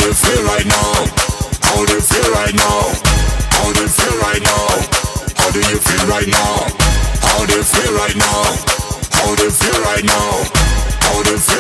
you feel right now? How do you feel right now? How do you feel right now? How do you feel right now? How do you feel right now? How do you feel right now? How do you feel